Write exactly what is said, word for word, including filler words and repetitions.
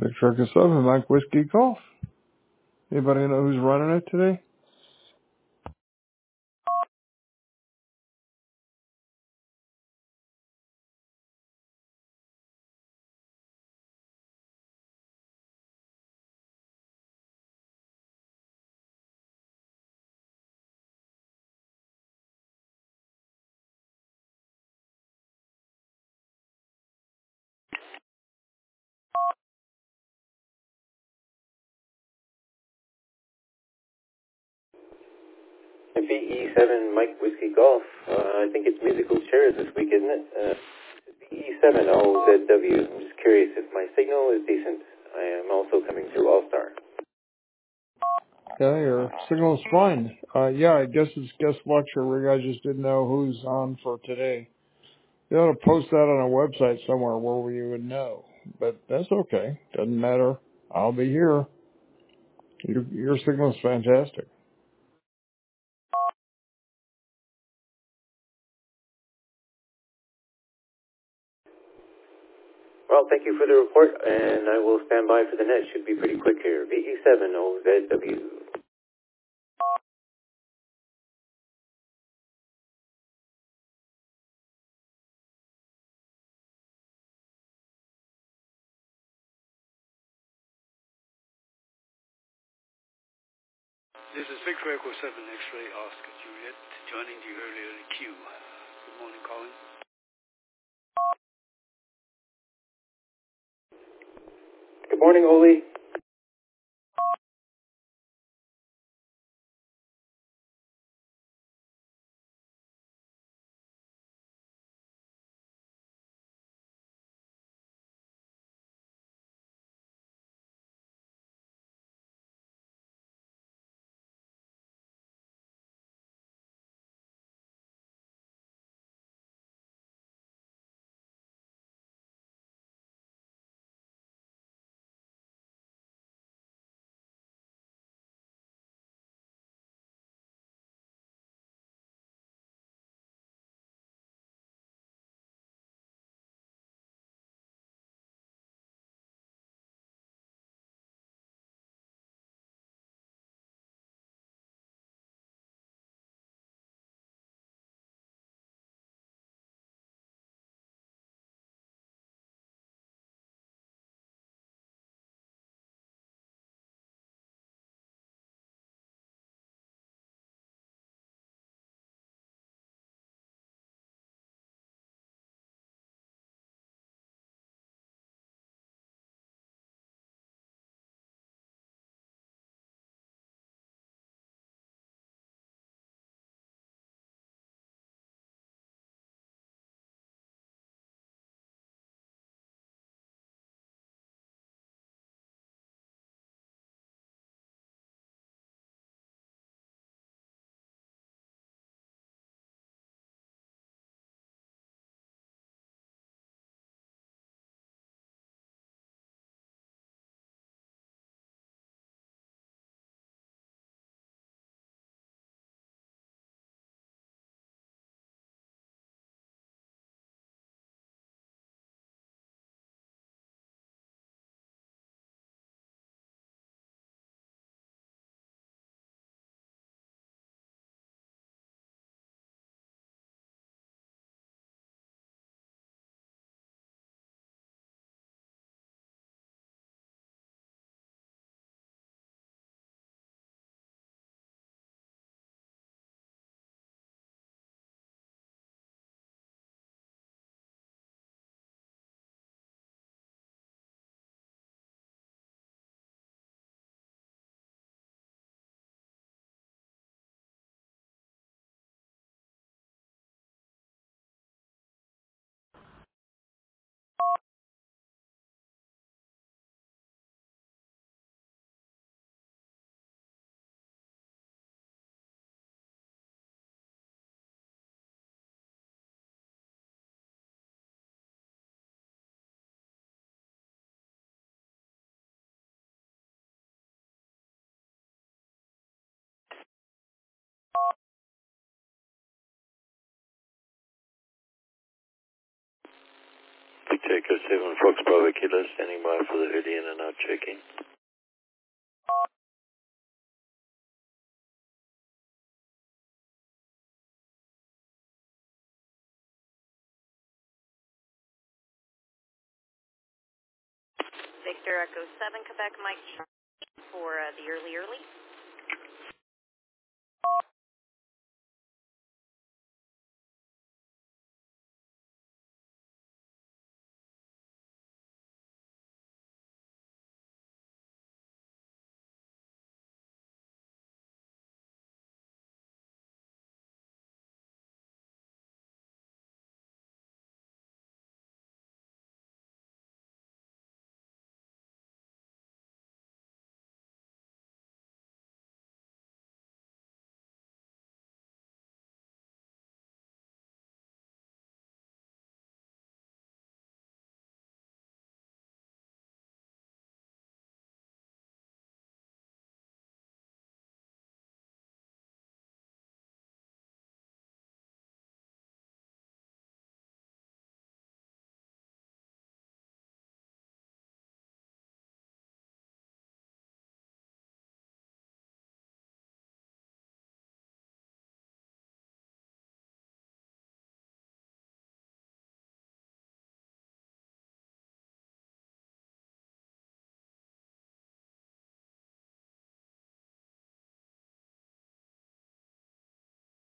Big Truck is seven, Mike Whiskey Golf. Anybody know who's running it today? V E seven Mike Whiskey Golf. Uh, I think it's musical chairs this week, isn't it? Uh, V E seven O Z W. I'm just curious if my signal is decent. I am also coming through All-Star. Yeah, your signal's fine. Uh, yeah, I guess it's guest lecture where you guys just didn't know who's on for today. You ought to post that on a website somewhere where we would know. But that's okay. Doesn't matter. I'll be here. Your, your signal's fantastic. Well, thank you for the report, and I will stand by for the net. Should be pretty quick here. V E seven O Z W. This is Victor Echo seven X-Ray Oscar Juliet, joining you earlier in the queue. Good morning, Colin. Good morning, Oli. Mike Echo seven, Fox Bravo Kilo, standing by for the early in and out check-in. Victor Echo seven, Quebec, Mike for uh, the early early.